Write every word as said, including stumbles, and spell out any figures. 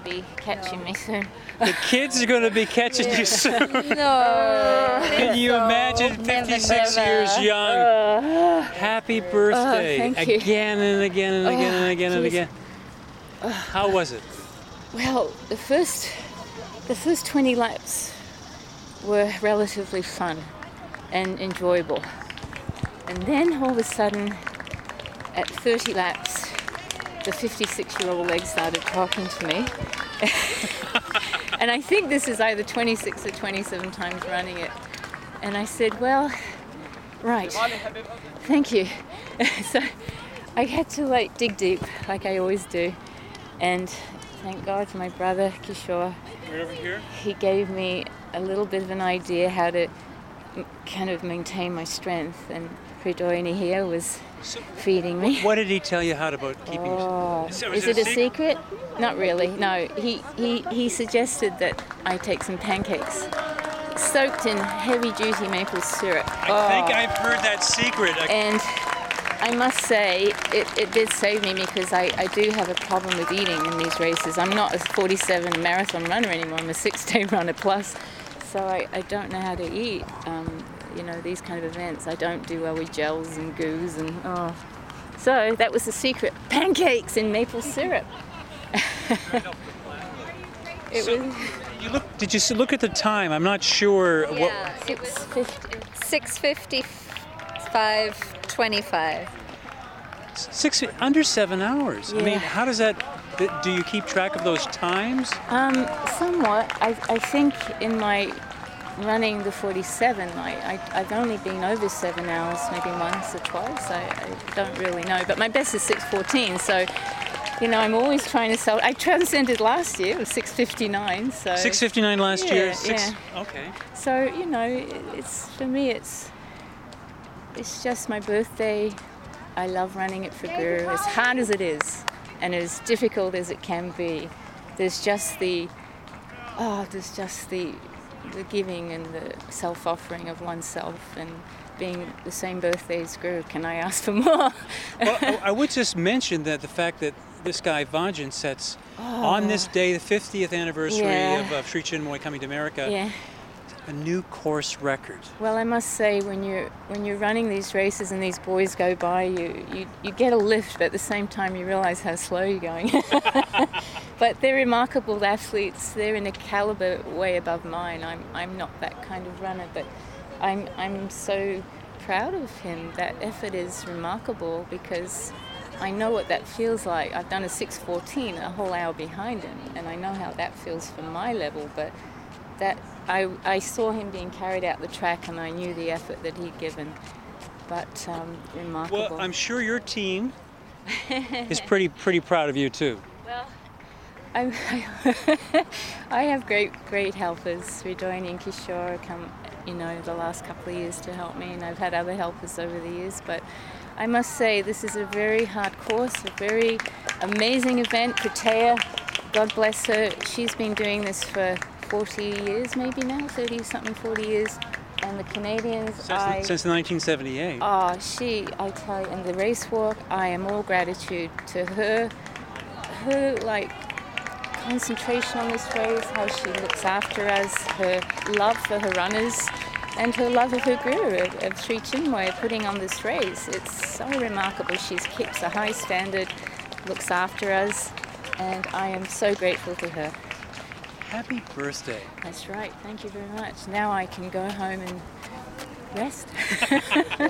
be catching me soon. The kids are going to be catching you soon. No. Can you imagine fifty-six years young? Happy birthday. Oh, thank you. Again and again and again and Oh, again and geez. again. How was it? Well, the first, the first twenty laps were relatively fun and enjoyable. And then all of a sudden, at thirty laps, the fifty-six-year-old leg started talking to me. And I think this is either twenty-six or twenty-seven times running it. And I said, well, right, thank you. So I had to like dig deep, like I always do. And thank God for my brother, Kishore. Right over here? He gave me a little bit of an idea how to m- kind of maintain my strength. And Hridoyini here was feeding me. What did he tell you how to, about keeping Oh, So is it a secret? Not really. No, he, he, he suggested that I take some pancakes soaked in heavy-duty maple syrup. I think I've heard that secret. I- And I must say, it, it did save me because I, I do have a problem with eating in these races. I'm not a forty-seven marathon runner anymore. I'm a six-day runner plus. So I, I don't know how to eat, um, you know, these kind of events. I don't do well with gels and goos and, oh. So that was the secret. Pancakes in maple syrup. It So- was You look. Did you s- look at the time? I'm not sure. What, Yeah, it was six fifty. six fifty-five twenty-five. six under seven hours. I mean, Yeah. how does that? th- Do you keep track of those times? Um, somewhat. I, I think in my running the forty-seven, I, I, I've only been over seven hours, maybe once or twice. I, I don't really know. But my best is six fourteen, so, you know, I'm always trying to sell. I transcended last year, it was six fifty-nine, so. six fifty-nine last Yeah, year. Six, yeah. Okay. So, you know, it- it's, for me, it's, it's just my birthday. I love running it for Guru, as hard as it is, and as difficult as it can be. There's just the, oh, there's just the, the giving and the self-offering of oneself, and being the same birthday as Guru. Can I ask for more? Well, I I would just mention that the fact that this guy Vajan sets on this day, the fiftieth anniversary Yeah. of uh, Sri Chinmoy coming to America, Yeah. a new course record. Well, I must say, when you're when you're running these races and these boys go by you, you, you get a lift, but at the same time you realise how slow you're going. But they're remarkable athletes. They're in a calibre way above mine. I'm I'm not that kind of runner, but I'm I'm so proud of him. That effort is remarkable because I know what that feels like. I've done a six fourteen, a whole hour behind him, and I know how that feels for my level, but that I, I saw him being carried out the track and I knew the effort that he'd given. But um, remarkable. Well, I'm sure your team is pretty pretty proud of you too. Well, I'm, I have great great helpers. Hridoyini and Kishore come, you know, the last couple of years to help me, and I've had other helpers over the years. But I must say, this is a very hard course, a very amazing event. Katea, God bless her, she's been doing this for forty years, maybe now, thirty something, forty years. And the Canadians, Since, I. since nineteen seventy-eight. Oh, she, I tell you, and the race walk, I am all gratitude to her. Her, like, concentration on this race, how she looks after us, her love for her runners, and her love of her guru, of, of Sri Chinmoy, putting on this race. It's so remarkable. She keeps a high standard, looks after us, and I am so grateful to her. Happy birthday. That's right. Thank you very much. Now I can go home and rest.